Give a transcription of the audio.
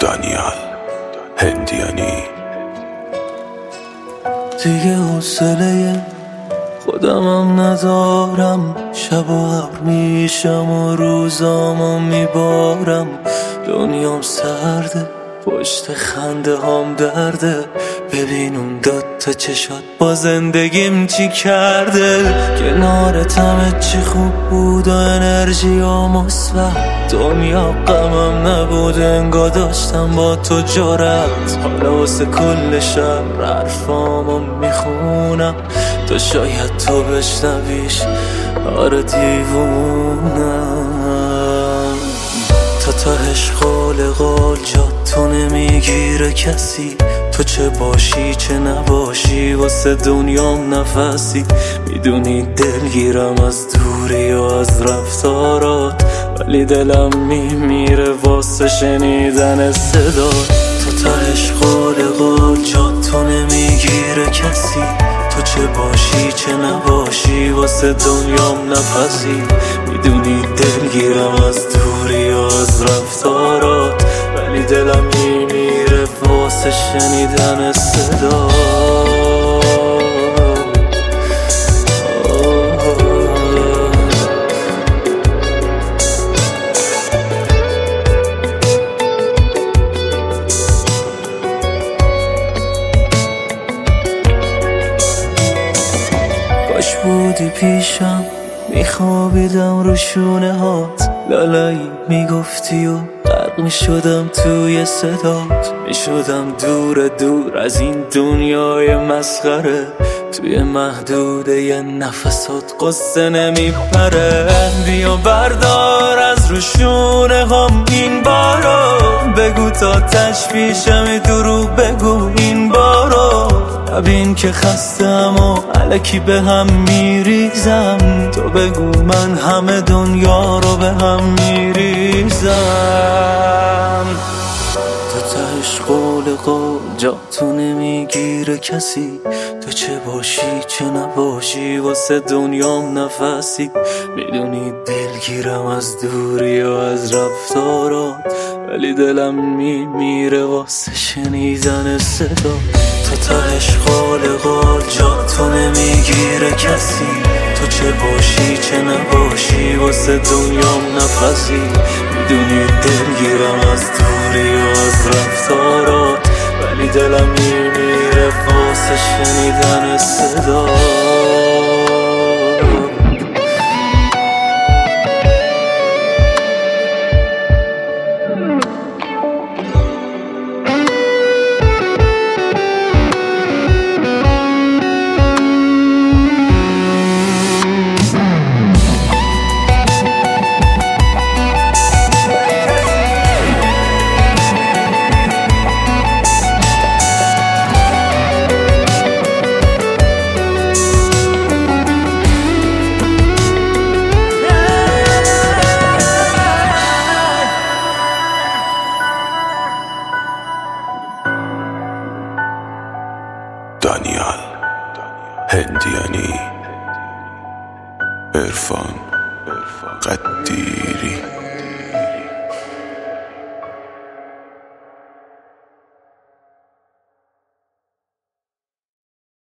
دانیال هندیانی. دیگه حوصله خودمم ندارم، شب و ابر میشم و روزامو میبارم. دنیام سرده، پشت خنده هام درده. ببین اون دوتا چشات با زندگیم چی کرده. کنارت همه چی خوب بود و انرژی و مثبت. دنیا غمم نبود، انگار داشتم با تو جرأت. حالا واسه کل شب حرفامو میخونم، تو شاید تو بشنویش. آره دیوونم، تا تهش قال جات تو نمیگیره کسی. تو چه باشی چه نباشی واسه دنیام نفسی. میدونی دلگیرم از دوری و از رفتارات، ولی دلم میمیره واسه شنیدن صدات. تا تهش قال جات تو نمیگیره کسی. تو چه باشی چه نباشی واسه دنیام نفسی. میدونی دلگیرم از دوری و از رفتارات، ولی دلم میمیره واسه شنیدن صدا. کاش بودی پیشم، میخوابیدم رو شونه هات. لالایی میگفتی و غرق میشدم توی صدات. میشدم دور دور از این دنیای مسخره. توی محدوده یه نفسات قصه نمیپره. بیا بردار از رو شونه هم این بارو. بگو تا تشویشم دروغ بگو این بارو. ببین که خستم و الکی به هم میریزم. تو بگو من همه دنیا رو به هم میریزم. تو تهش قول جا تو نمیگیره کسی. تو چه باشی چه نباشی واسه دنیام نفسی. میدونی دلگیرم از دوری و از رفتارات، ولی دلم میمیره واسه شنیدن صدا. تو تهش قال جا تو نمیگیره کسی. تو چه باشی چه نباشی واسه دنیام نفسی. میدونی دلگیرم از دوری و از رفتارات، ولی دلم میمیره واسه شنیدن صدا. دانیال هندیانی. عرفان قدیری.